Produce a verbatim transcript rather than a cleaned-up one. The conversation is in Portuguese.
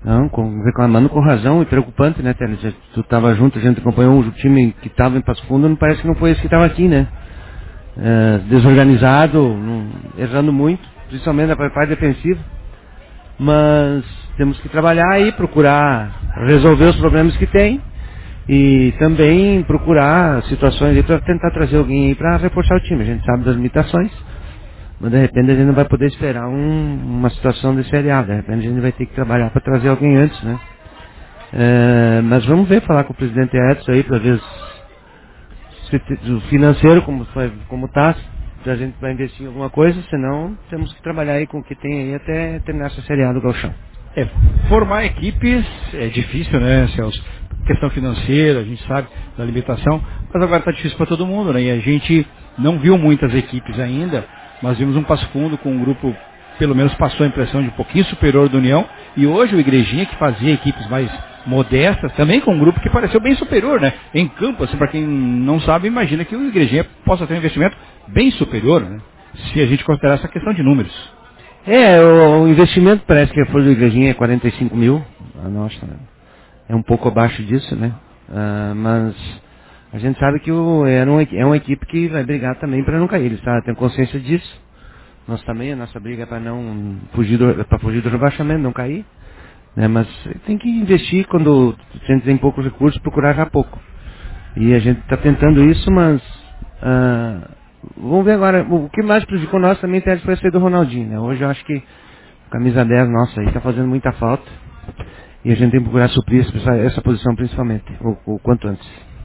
Não, com, reclamando com razão e preocupante, né, Télio? Tu estava junto, a gente acompanhou o time que estava em Passo Fundo, não parece que não foi esse que estava aqui, né? É, desorganizado, não, errando muito, principalmente na parte defensiva. Mas temos que trabalhar aí, procurar resolver os problemas que tem e também procurar situações aí para tentar trazer alguém aí para reforçar o time. A gente sabe das limitações, mas de repente a gente não vai poder esperar um, uma situação de Série A. De repente a gente vai ter que trabalhar para trazer alguém antes, né? É, mas vamos ver, falar com o presidente Edson aí para ver se, se, o financeiro como foi, como tá, se a gente vai investir em alguma coisa, senão temos que trabalhar aí com o que tem aí até terminar essa Série A do Gauchão. É, formar equipes é difícil, né, Celso? Questão financeira, a gente sabe da limitação, mas agora está difícil para todo mundo, né? E a gente não viu muitas equipes ainda, mas vimos um Passo Fundo com um grupo, pelo menos passou a impressão de um pouquinho superior do União, e hoje o Igrejinha, que fazia equipes mais modestas, também com um grupo que pareceu bem superior, né? Em campo, assim, para quem não sabe, imagina que o Igrejinha possa ter um investimento bem superior, né? Se a gente considerar essa questão de números. É, o, o investimento parece que a folha do Igrejinha é quarenta e cinco mil, a nossa é um pouco abaixo disso, né? Ah, mas a gente sabe que o, é, uma, é uma equipe que vai brigar também para não cair, eles tá, tem consciência disso. Nós também, a nossa briga é para não fugir do, para fugir do rebaixamento, não cair, né? Mas tem que investir quando a gente tem poucos recursos, procurar já pouco. E a gente está tentando isso, mas ah, vamos ver agora. O que mais prejudicou nós também foi a saída do Ronaldinho, né? Hoje eu acho que a camisa dez nossa aí está fazendo muita falta. E a gente tem que procurar suprir essa, essa posição principalmente, o, o quanto antes.